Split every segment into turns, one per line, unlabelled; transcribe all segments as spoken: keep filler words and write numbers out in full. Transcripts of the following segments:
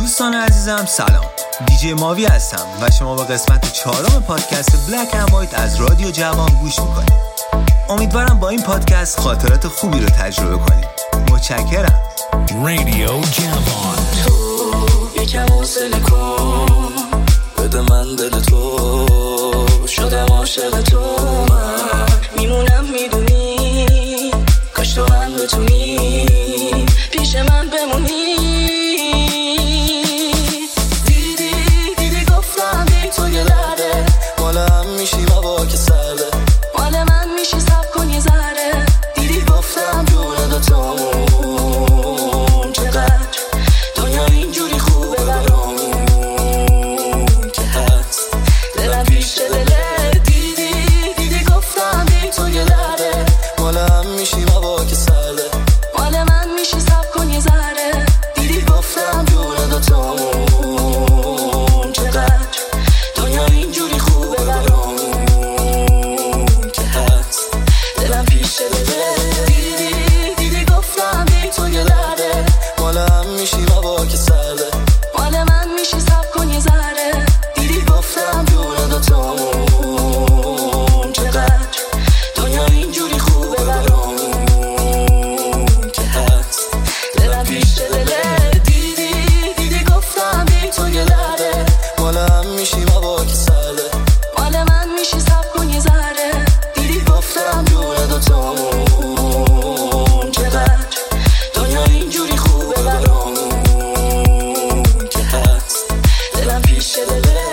دوستان عزیزم سلام، دیجی ماوی هستم و شما با قسمت چهارم پادکست بلک اند وایت از رادیو جوان گوش میکنید. امیدوارم با این پادکست خاطرات خوبی رو تجربه کنید. متشکرم.
رادیو جوان.
تو یکم حوصله کن، بده من دل تو، شدم عاشق تو، من میمونم میدونی، کاش تو هم بتونی پیش من بمونی. دیدی دیدی گفتم بی تو یه لحظه مال هم میشی هوا که سرده، مال من میشی سب کن یه ذره. دیدی گفتم جون دوتامون چقدر دنیا اینجوری خوبه برامون که هست دلم پیش دله. دیدی دیدی گفتم بی تو یه لحظه مال هم میشی هوا که سرده، مال من میشی سب کن یه ذره. دیدی گفتم جون دوتامون چقدر دنیا اینجوری خوبه برامون که هست دلم پیش دله. دیدی دیدی گفتم بی تو یه لحظه مال هم میشی هوا که سرده، مال من میشی سب کن یه ذره. دیدی گفتم جون دوتامون چقدر دنیا اینجوری خوبه برامون که هست دلم پیش دله. دیدی دیدی گفتم بی تو یه لحظه مال هم میشی هوا که سرده، مال من میشی سب کن یه ذره. دیدی گفتم جون دوتامون چقدر دنیا اینجوری خوبه برامون که هست دلم پیش دله.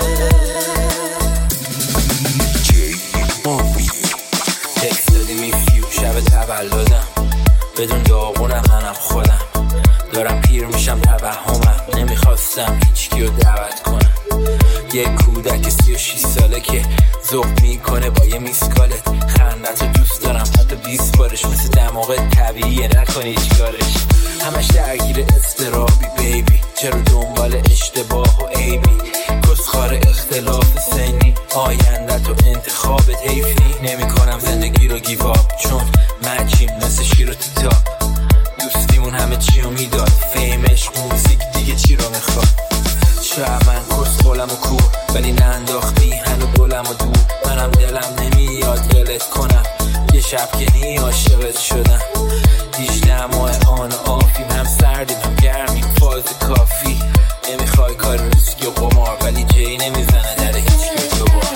تکست دادی میفیو شب تولدم، بدون داغونم منم خودم، دارم پیر میشم توهمم، نمیخواستم هیچ کیو دعوت کنم. یه کودک سی و شیش ساله که ذوق میکنه با یه میسکالت، خندت رو دوست دارم حتی بیست بارش، مثل دماغت طبیعیه نکنی چیکارش. همش درگیر استرابی بیبی، چرا دنبال اشتباه و عیبی، کسخار اختلاف سنی، آینده تو انتخابت حیفی. نمی کنم زندگی رو گیواب چون مچیم مثل شیر و تیتاب، دوستیمون همه چی رو میداد، فیم عشق موزیک دیگه چی رو میخواد. شاید من کس قولم و کور ولی ننداختی هنو گلم و دور، منم دلم نمیاد دلت کنم، یه شب که نی عاشقت شدم. دیجده ماه آن آفیم، هم سردیم هم گرمیم، فاز کافی. نمیخوای کار ریسکی و قمار ولی جی نمیزنه در هیچ که تو بار.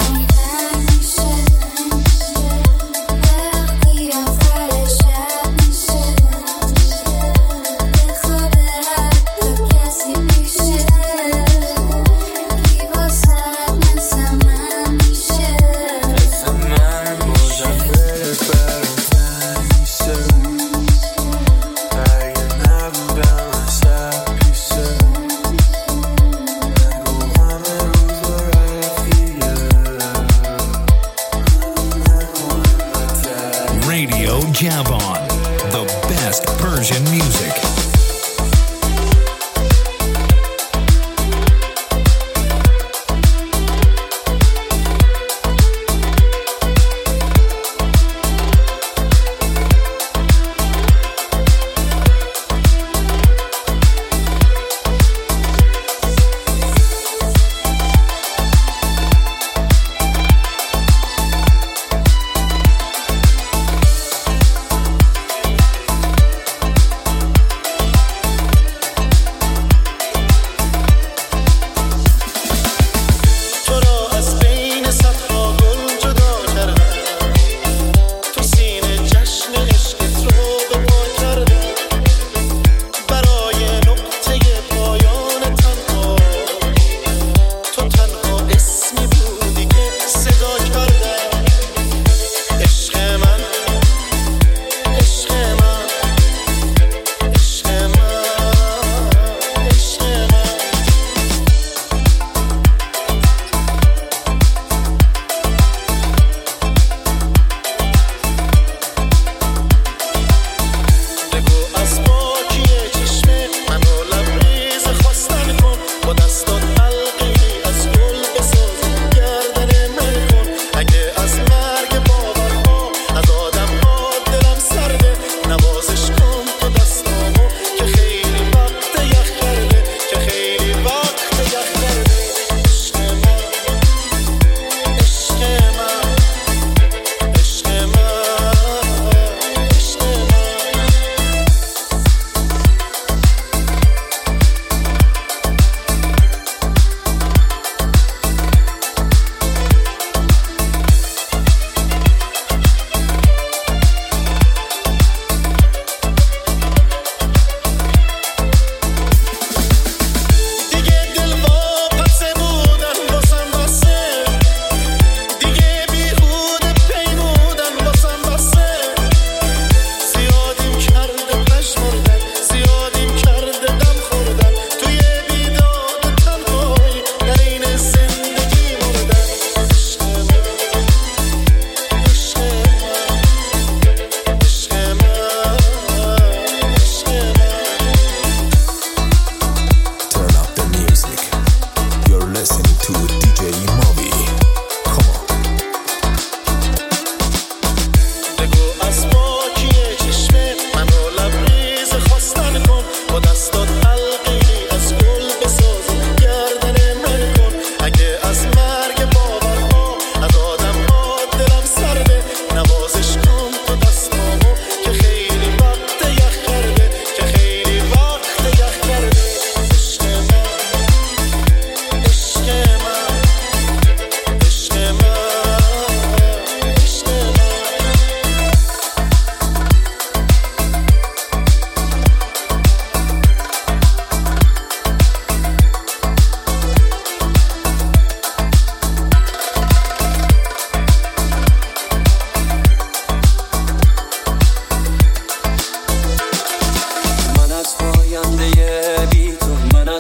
Radio Javan, the best Persian music.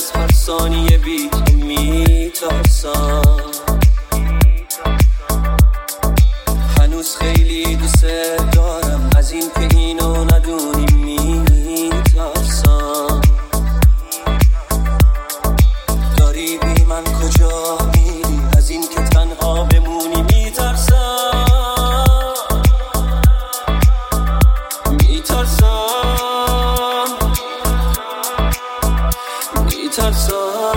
از هر ثانیه بی تو میترسم. هنوز خیلی دوست دارم، از این که اینو ندونی میترسم. داری بی من کجا میری، از این که تنها بمونی میترسم. میترسم میترسم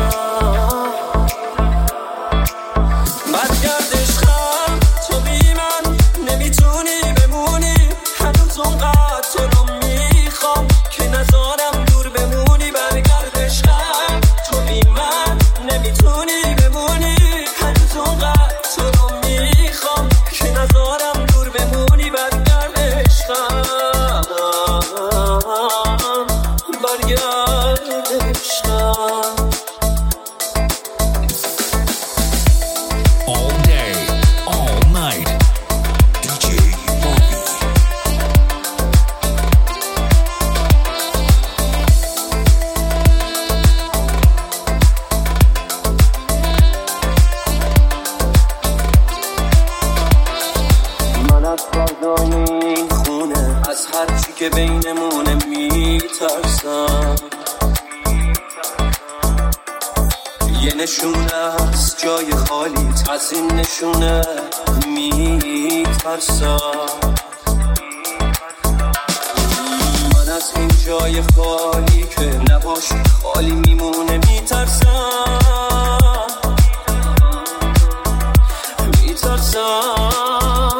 برگرد عشقم، تو بی من نمیتونی بمونی. هنوز اونقدر تو رو میخوام که نذارم دور بمونی. برگرد عشقم، تو بی من نمیتونی بمونی. هنوز اونقدر تو رو میخوام که نذارم دور بمونی. برگرد عشقم، برگرد عشقم.
All day, all night. دی جی Movi.
من از فردای این خونه، از هر چی که بینمونه میترسم. یه نشونه از جای خالیت، از این نشونه میترسم. من از این جای خالی که نباشی خالی میمونه میترسم. میترسم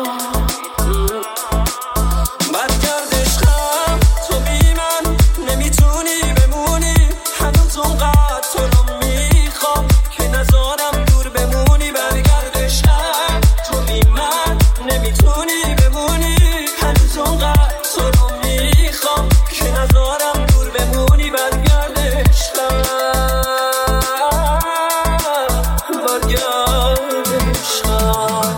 برگرد عشقم، تو بی من نمیتونی بمونی. هنوز اونقدر تو رو میخوام که نذارم دور بمونی. برگرد عشقم، تو بی من نمیتونی بمونی. هنوز اونقدر تو رو میخوام که نذارم دور بمونی. برگرد عشقم، برگرد عشقم.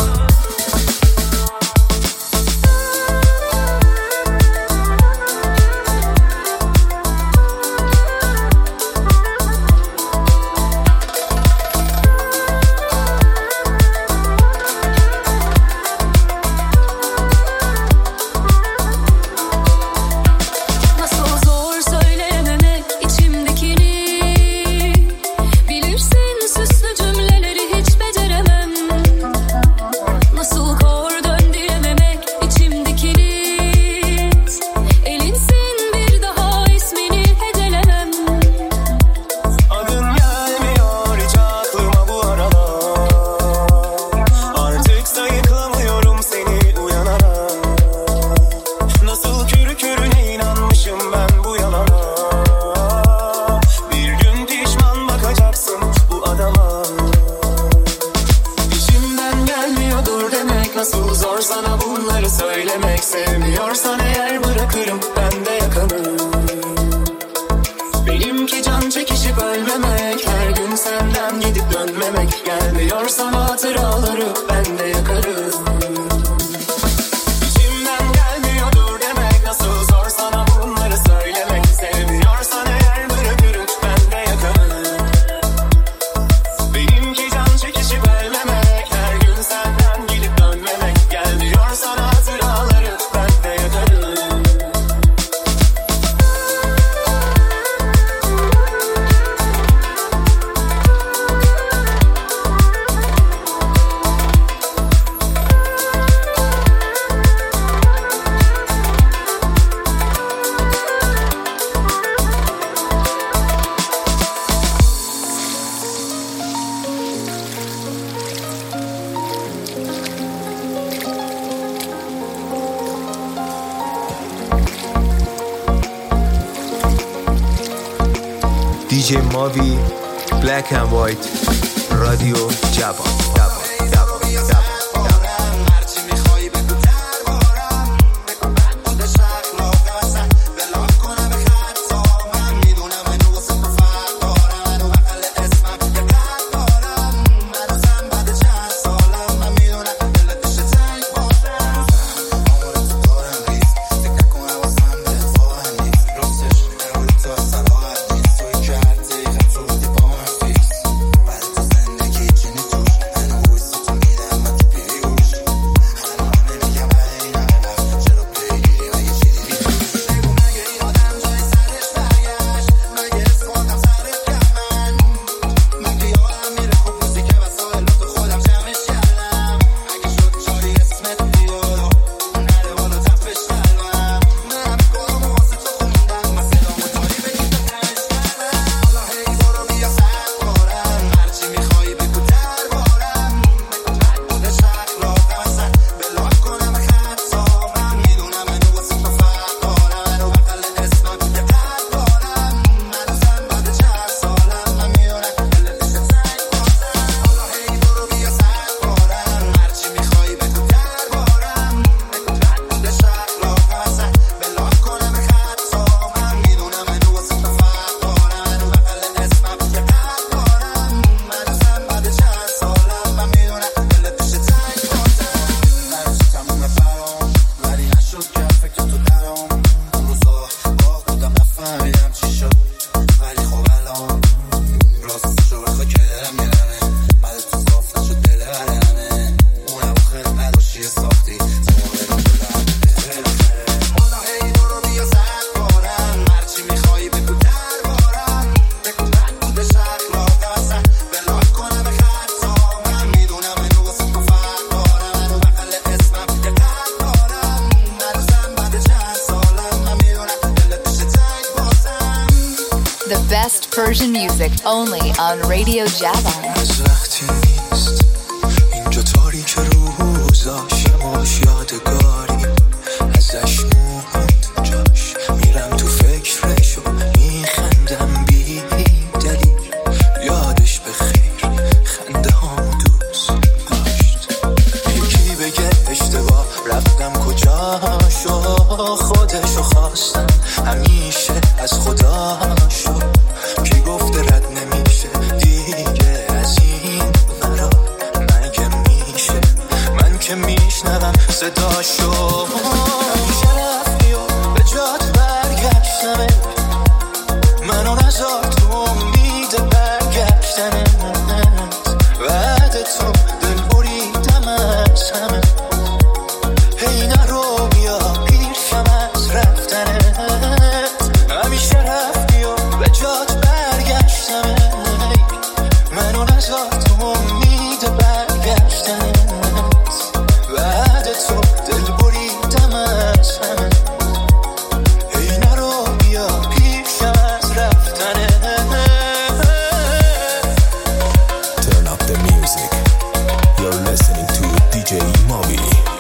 Nasıl zor söylememek içimdekini. Bilirsin süslü cümleleri hiç beceremem. Nasıl kor döndürememek içimdekini. Elinsin bir daha ismini hecelemem.
Adın gelmiyor hiç aklıma bu aralar. Artık sayıklamıyorum seni uyanarak. Nasıl körü körüne inanmışım ben bu yalana. Bir gün pişman bakacaksın bu adama. İçimden gelmiyor dur demek, nasıl zor sana bunları söylemek. Sevmiyorsan eğer bırakırım ben de yakanı. Benimki can çekişip ölmemek, her gün senden gidip dönmemek. Gelmiyorsan hatıraları ben de yakarım. İçimden gelmiyor dur demek, nasıl zor sana bunları söylemek. Sevmiyorsan eğer bırakırım ben de yakarım. Benimki can çekişip ölmemek, her gün senden gidip dönmemek. Gelmiyorsan hatıraları ben de yakarım.
دی جی Movi, Black and White, رادیو جوان. جوان جوان جوان.
هرچی میخوای بگو دربارم، بگو من خودش اخلاق هستن بلا کنم به خطا. من میدونم منو واسه تو فرق دارم، منو بغل اسمم یه قد دارم. من ازم بعد چند سالم من میدونم دلت بشه تنگ باشم. آمار تو دارم ریز فکر کنم واسم دفاع نیست. راستش نروی تو سلاحت نیست. توی کردی
best Persian music only on Radio Javan.
از وقتی نیست اینجا تاریک روزاش ماش یادگاری ازش موند جاش میرم تو فکرشو میخندم بی دلیل یادش بخیر خنده هامو دوست داشت یکی بگه اشتباه رفتم کجاشو خودشو خواستم همیشه از خداشو کی گفته رد نمیشه دیگه از این برا مگه میشه من که میشنوم صداشو همیشه رفتی و به جات برگشتمه منو نزار تو امید برگشتنت بعد تو دل بریدم از همه هی نرو بیا پیشم از رفتنت همیشه رفتی و به جات برگشتمه منو نزار تو امید برگشتنت بعد تو دل بریدم از همه هی نرو بیا پیشم از رفتنت
Turn up the music. You're listening to دی جی Movi.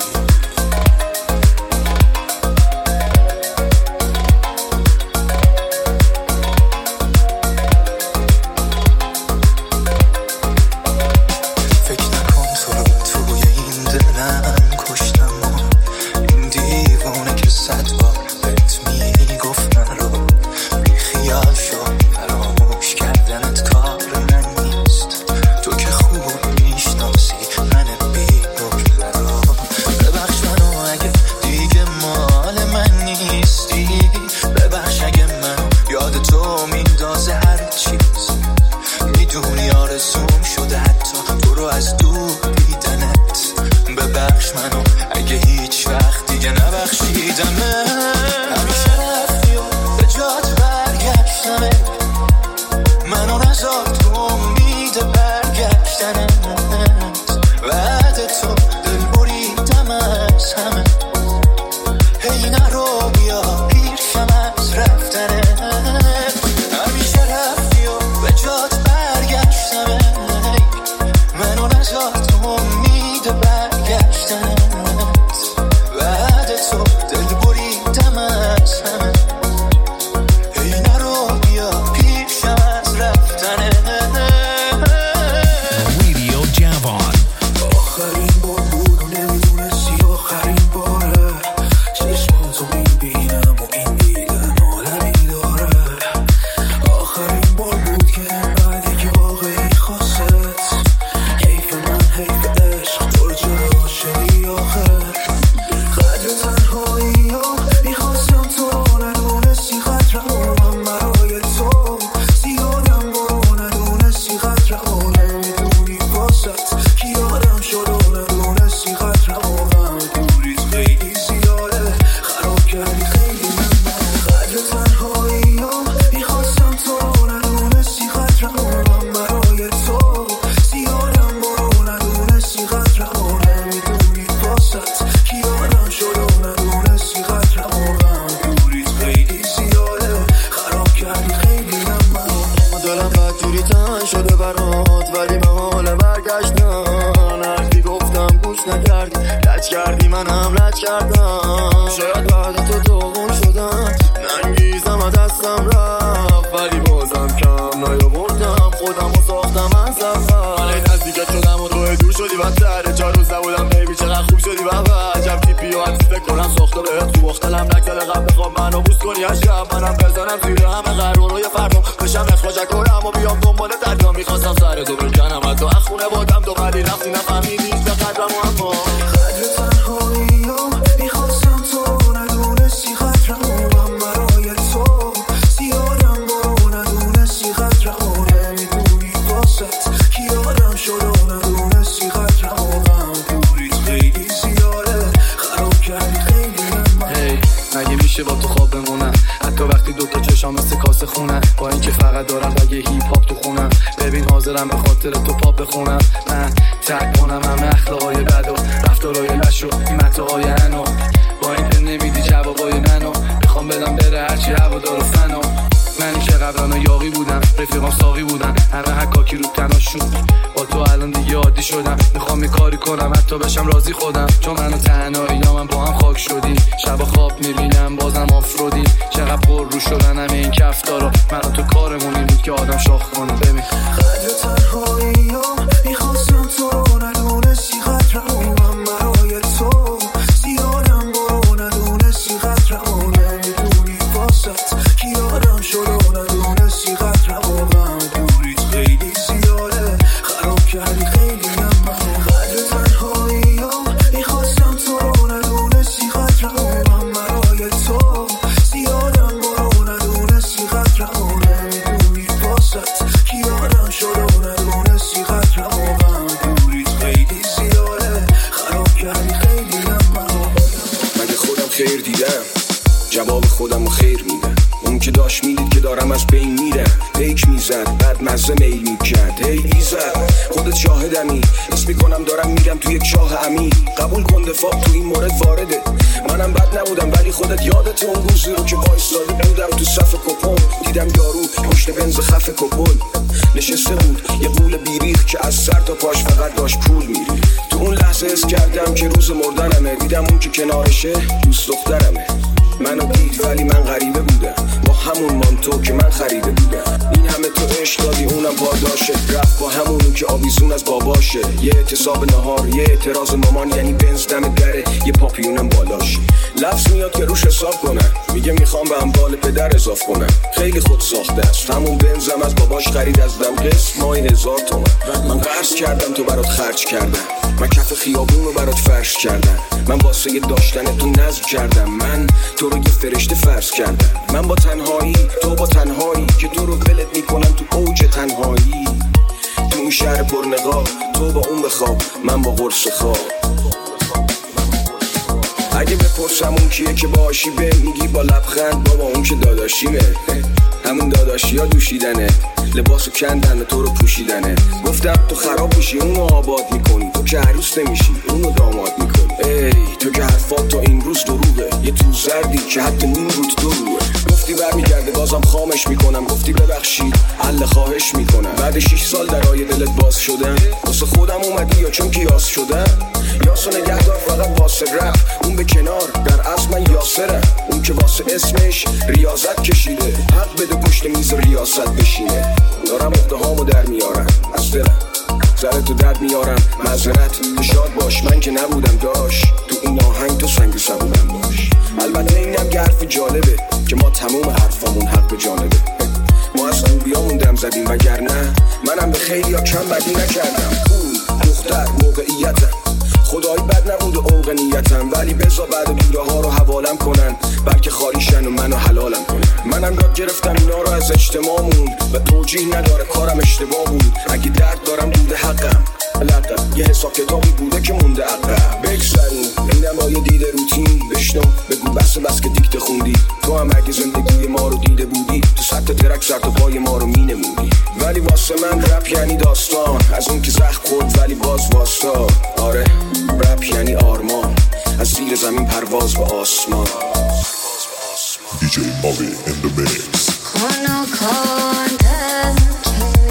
فکر نکن تو رو توی این دلم کشتم این دیوانه که صد بار بهت میگفت من رو بی خیال شو فراموش کردنت کار من نیست تو که خوب میشناسی من بی نکله رو ببخش منو اگه دیگه مال من نیستی ببخش اگه منو یاد تو میندازه هر چیز میدونی آرزوم شده حتی تو رو از دور دیدنت ببخش منو اگه هیچ وقت دیگه نبخشیدمه همیشه رفتی و به جات برگشتمه منو نزار تو امید برگشتنت بعد تو دل بریدم از همه هی نرو بیا پیشم از رفتنت همیشه رفتی و به جات برگشتمه منو نزار تو امید برگشتنت بعد تو دل بریدم از همه هی نرو بیا پیشم از رفتنت
Radio Javan.
آخرین بار بود و نمیدونستی آخرین باره چشماتو میبینم و این دیدن عالمی داره آخرین بار بود که انقدر که واقعی خواست حیف من حیف عشق تو رو جدا شدی آخر قدر تنهایی ها میخواستم تو رو ندونستی قدرم برای تو زیادم برو ندونستی قدرم نمیدونی باست کی آدم شد و ندونستی قدرم دوریت خیلی زیاده خراب کردی خیلی من قدر تنهایی ها میخواستم تو رو ندونستی قدرم برای تو زیادم برو ندونستی قدرم نمیدونی باست کی آدم شد و ندونستی قدرم دوریت خیلی زیاده خراب کردی خیلی من دلم بدجوری تن شده برات ولی من حال برگشتن حرفی گفتم گوش نکردی لج کردی منم لج کردم شاید بعد تو دوغون شدم ننگیزم از دستم رفت ولی بازم کم نیاوردم خودم و ساختم از اول ولی نزدیکت شدم و روی دور شدی بدتره چهار روز نبودم بیبی چقدر خوب شدی بابا عجب تیپی و عزیز فکر کنم ساخته بهت خوب اختلم نکتل قبل بخوام منو بوس کنی از شب منم بزنم زیر همه قرارای فردم بشم اخراج کنم و بیام دنبال دردا میخواستم سر تو بکنم از تو اخونه بادم تو قدی رفتی نفهمیدی به قدرم و اما قدر تنهایی ها میخواستم تو ندونستی قدرم برای تو زیادم برو ندونستی قدرم نمیدونی باست کی آدم شد و ندونستی قدرم دوریت خیلی زیاده خراب کردی خیلی من مگه میشه با تو خواب بمونم حتی وقتی دوتا چشام مثل کاسه خونه با اینکه فقط دارم بگه هیپ هاپ تو خونم ببین حاضرم به خاطر تو پاپ بخونم من تک کنم همه اخلاقای بد و رفتارهای لش و متاهای انو با این که نمیدی جوابای منو میخوام بدم بره هرچی هوا دار و فنا منی که قبلا یاقی بودم، رفیقام ساقی بودن، همه حکاکی رو تناشون. با تو الان دیگه عادی شدم، میخوام یه کاری کنم حتی بشم راضی خودم. چون منو تنهایی یا من با هم خاک شدیم، شب خواب میبینم بازم آفرودیم. چقدر پر رو شدن همه این کفتارا، من تو کارمون این بود که آدم شاخ کنه. ببین
قدر تنهاییام میخواستم تو رو ندونستی، قدرمونم برای تو زیادم برو ندونستی، قدرمو نمیدونی واسط کی آدم شد و ندونستی، قدرمو دوریت خیلی زیاده خراب کردی خیلی نمه. قدر تنهاییام میخواستم تو رو ندونستی، قدرمونم برای تو زیادم برو ندونستی، قدرمو نمیدونی واسط کی آدم شد و ندونستی، قدرمو دوریت خیلی زیاده خراب کردی خیلی نمه.
مگه خودم خیر دیدم؟ جواب خودم رو خیر میدم. اون که داشت میدید که دارم از بین میرم، پیک میزد بعد مزه میل میکرد. هی ایزد خودت شاهدمی، حس میکنم دارم میرم تو یک چاه عمیق. قبول کن دفاع تو این مورد وارده، منم بد نبودم ولی خودت یادت اون روزی رو که وایساده بودم تو صف کپون. دیدم یارو پشت بنز خف کپل نشسته بود، یه قول بیریخ که از سر تا پاش فقط داشت پول میری. تو اون لحظه حس کردم که روز مردنمه. دیدم اون که کنارشه دوست دخترمه. منو دید ولی من غریبه بودم، با همون مانتو که من خریده بودم. این همه تو عشق دادی اونم پاداشه، رفت با همونو که آویزون از باباشه. یه اعتصاب نهار، یه اعتراض مامان، یعنی بنز دم دره، یه پاپیونم بالاشه. لفظ میاد که روش حساب کنم، میگه میخوام به اموال پدر اضاف کنم. خیلی خود ساخته است، همون بنزم از باباش خرید از دم قسط مای هزار تومن. من قرض کردم تو برات خرج کردم، من کف خیابون رو برات فرش کردم. من واسه یه داشتن تو نذر کردم، من تو رو یه فرشته فرض کردم. من با تنهایی تو با تنهایی که تو رو ولت میکنم تو اوج تنهایی. تو این شهر پرنقاب تو با اون بخواب، من با قرص خواب. اگه بپرسم اون کیه که باشی به میگی با لبخند بابا اون که داداشیمه. همون داداشی ها دوشیدنه، لباسو کندن و تو رو پوشیدنه. گفتم تو خراب میشی اونو آباد میکنی، تو که عروس نمیشی اونو داماد میکنی. ای تو که حرفات تا این روز دروغه، یه تو زردی که حتی نیم روت دو روه. گفتی برمیگرده بازم خامش میکنم، گفتی ببخشید حل خواهش میکنم. بعد شیش سال درای دلت باز شدم، واسه خودم اومدی یا چون کیاس شدم؟ یاسو نگهدار فقط واسه رپ، اون به کنار در اصل من یاسرم. اون که واسه اسمش ریاضت کشیده، حق بده پشت میز ریاست بشینه. دارم اقده هامو در میارم از دلم، سرتو درد میارم معذرت. شاد باش من که نبودم داشت، تو این آهنگ تو سنگ سبودم باش. البته اینم که حرف جالبه که ما تموم حرفامون حق به جانبه. ما از خوبیامون دم زدیم وگرنه منم به خیلی ها کم بدی نکردم. اون دختر موقعیتم، خدایی بد نبود و عمق نیتم، ولی بذار بعد بوده ها رو حوالم کنن، بلکه خالیشن و منو حلالم کنن. منم یاد گرفتم اینا رو از اجتماعمون و توجیه نداره کارم اشتباه بود. اگه درد دارم بوده حقم، لقم یه حساب کتابی بوده که مونده عقب. بگذاریم اینم با یه دید روتین، بشنو بگو بس بس که دیکته خوندی. تو هم اگه زندگی ما رو دیده بودی، تو سطح درک سر تا پای ما رو مینمودی. ولی واسه من رپ یعنی داستان، از اون که زخم خورد ولی باز واستا. آره رپ یعنی آرمان، از زیر زمین پرواز به آسمان.
دی جی Movi in the mix.
خانو کندم که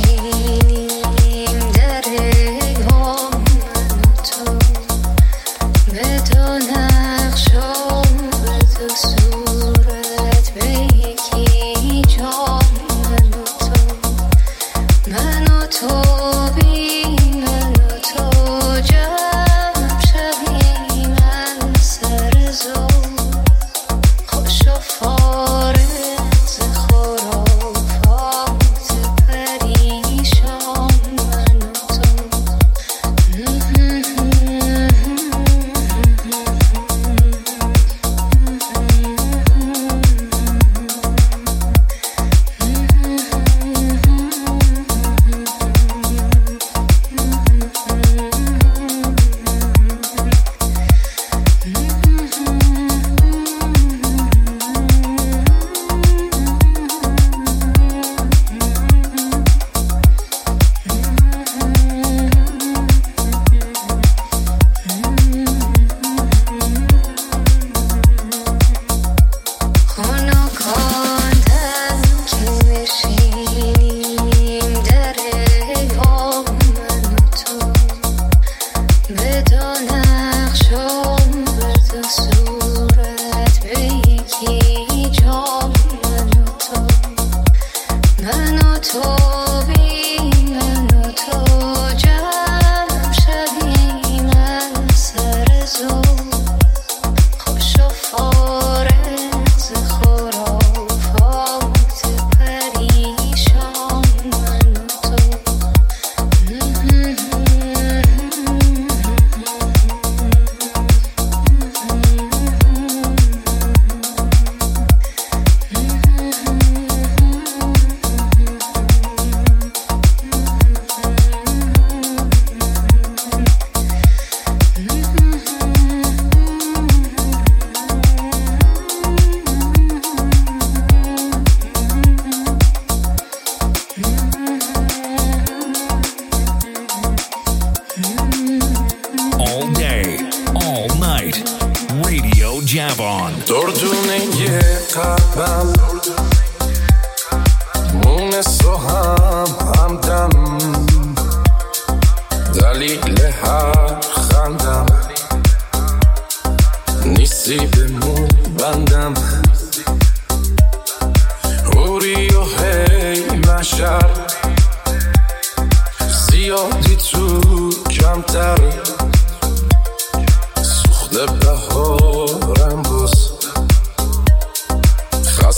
بشینیم در ایام تو، به تو نقشم به تو صورت به یکی جام. من و تو من و تو بی من و تو جمع شویم از سر زور خوش و فارغ.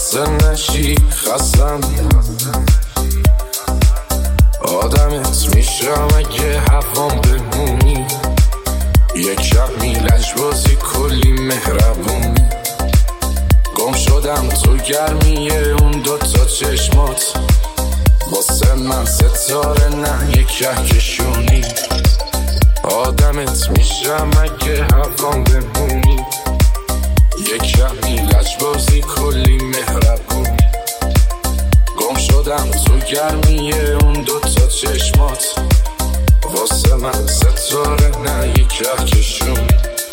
خسته نشی خستم آدمت میشم اگه هوام بمونی یک کمی لجبازی کلی مهربونی گم شدم تو گرمیه اون دوتا چشمات واسه من ستاره نه یک کهکشونی آدمت میشم اگه هوام بمونی یک کمی لجبازی کلی مهربونی گم شدم تو گرمیه اون دوتا چشمات واسه من ستاره نه یک کهکشونی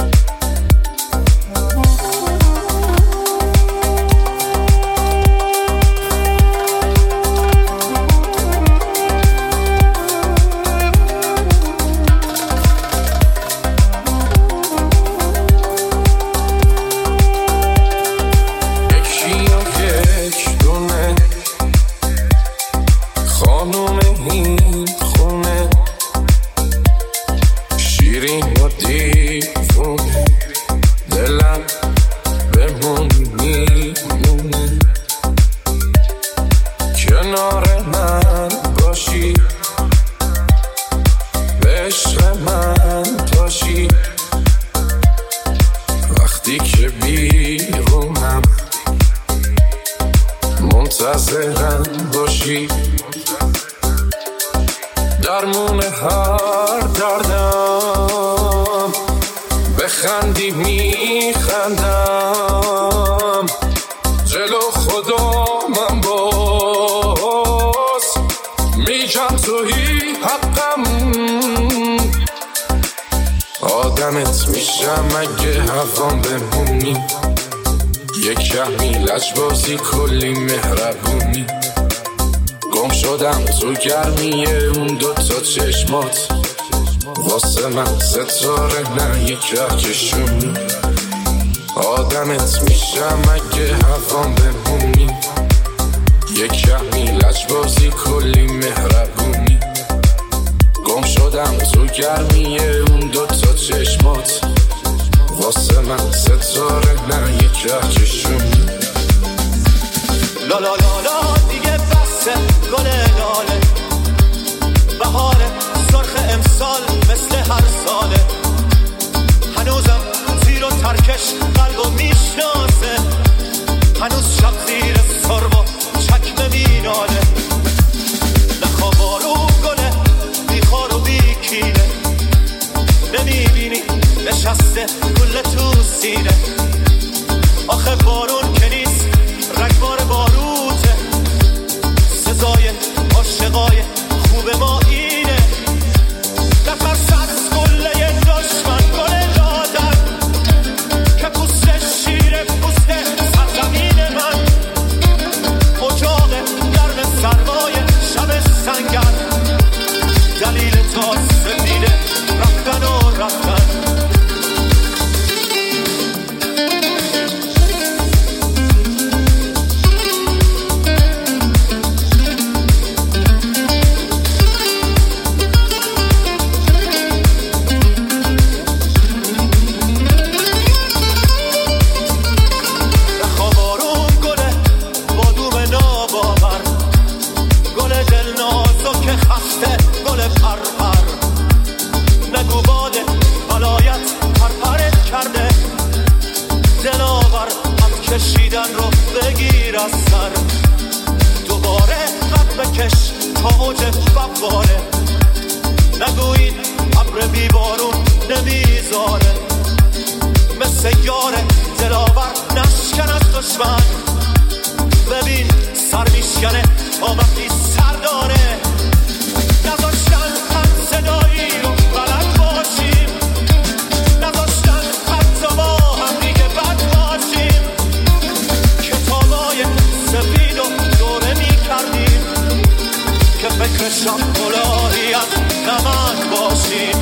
درمون هر دردم بخندی میخندم جلو خدا من باز میگم تویی حقم آدمت میشم اگه هوام بمونی یک کمی لجبازی کلی مهربونی گم شدم تو گرمیه اون دوتا چشمات واسه من ستاره نه یک کهکشونی آدمت میشم اگه هوام بمونی یک کمی لجبازی کلی مهربونی گم شدم تو گرمیه اون دوتا چشمات واسه من ستاره نه یک کهکشونی
لا لا لا لا دیگه بسه گل لاله بهاره سرخ امسال مثل هر ساله هنوزم زیر و ترکش قلبو میشناسه هنوز شب زیر سربو چکمه میناله نخوابارو گله بیخار و بیکینه نمیبینی نشسته گل تو سینه آخه بارون که نیست رگبار باروته سزای عاشقای خوب ما اینه نفس از گله دشمن گل لادن که پوست شیر پوست سرزمین من اجاق گرم سرمای شب سنگر دلیل تا سفیده رفتن و رفتن کشیدن رو بگیر از سر دوباره قد بکش تا اوج بواره نگو این ابر بی بارون نمیذاره مثل یاره دلاور نشکن از دشمن ببین سر میشکنه تا وقتی سر داره نذاشتن هم صدایی رو بلد باشیم نذاشتن حتی با هم دیگه بد باشیم سفید و دوره می کردیم که فکر شب کلاهی از نمک باشیم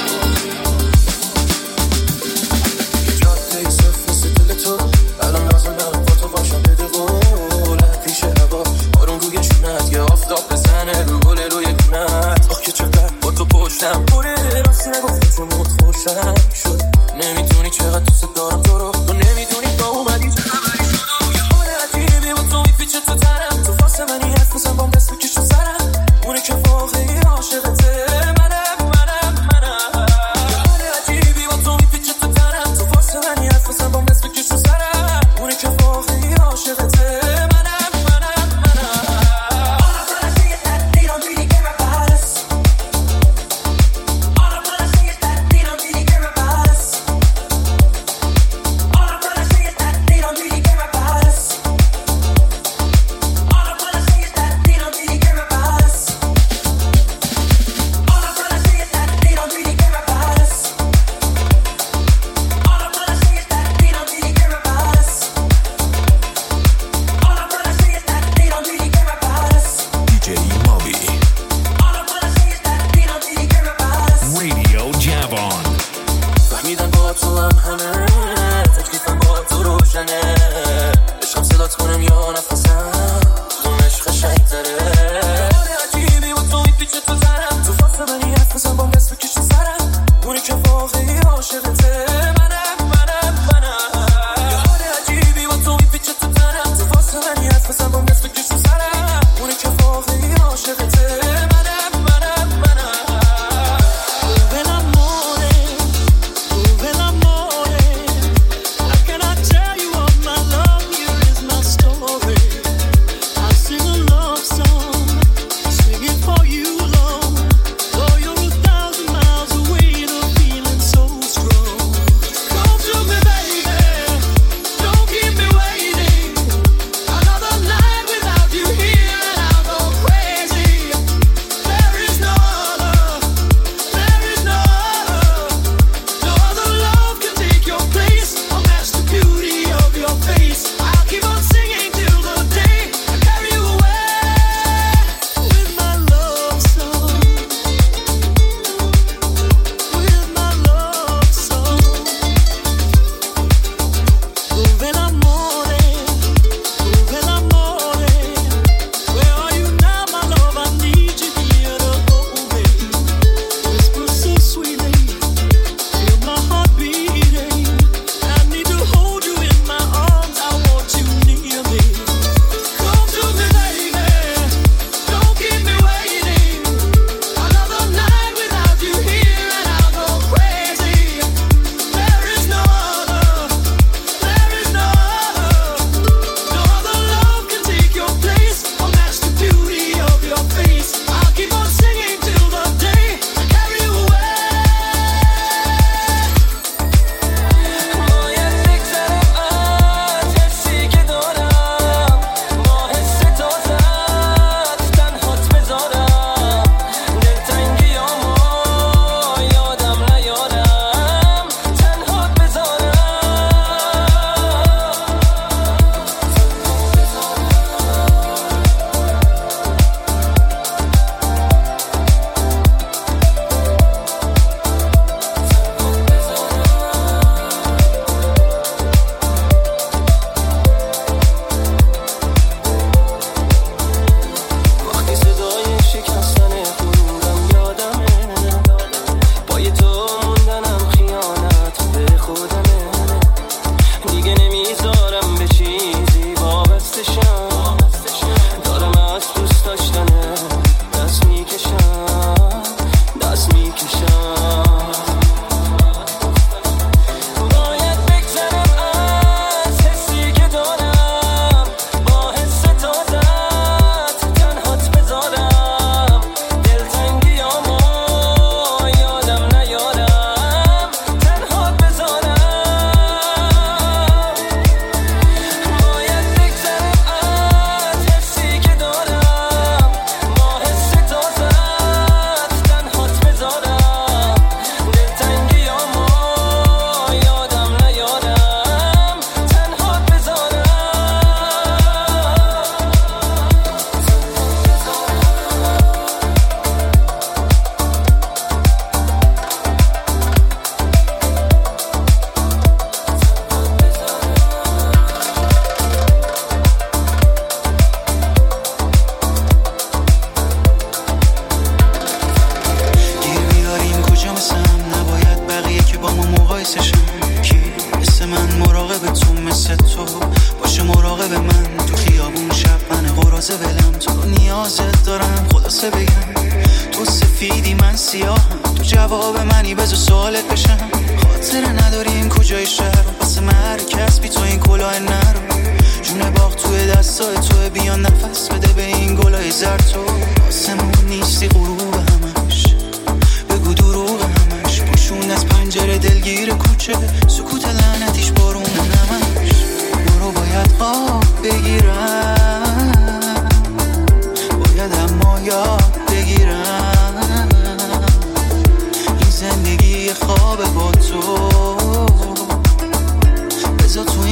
جاده صفر ستل تو الان لازم دارم با تو باشم بده قولت پیش هوا بارون روی چونت یه آفتاب بزنه رو گل روی گونت آخ که چقدر با تو پشتم بوره راستی نگفتم چون موت خوشم شد نمیتونی چقدر دوست دارم تو رو تو نمیتونی تا اومدی چه خبری شد و یه حال عجیبی بود یا نفسم تو عشق شنگتره یاره عجیبی با تو میپیچه تو زرم تو فاصله منی حرف بزن با دست بکش تو سرم اونی که واقعی عاشقته منم منم منم یاره عجیبی با تو میپیچه تو زرم تو فاصله منی حرف بزن با دست بکش تو سرم اونی که واقعی عاشقته منم منم منم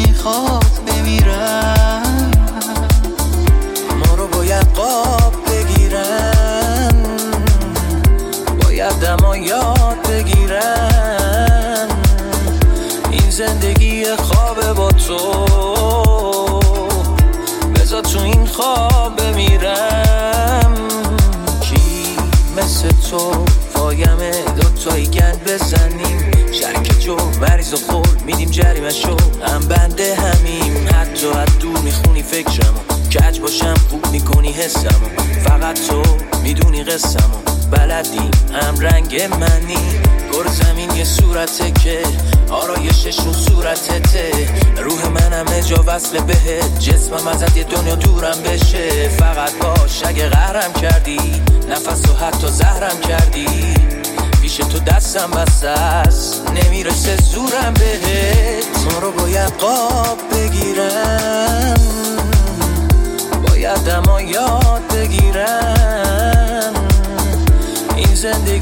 ما رو باید قاب بگیرن
خواب بمیرم. کی مثل تو وایمه دوتایی گند بزنیم، شرک جو مریض و خور میدیم جریمه شو، هم بنده همیم. حتی از دور میخونی فکرمو، کج باشم خوب میکنی حسمو، فقط تو میدونی قصمو، بلدی هم رنگ منی. دور زمین یه صورته که آرایششون صورتته، روح منم جا وصل بهت، جسمم ازت یه دنیا دورم بشه. فقط باش اگه قهرم کردی، نفس و حتی زهرم کردی، پیش تو دستم بسته است، نمیرسه زورم بهت. ما رو باید قاب بگیرم، باید دما یاد بگیرم، این زندگی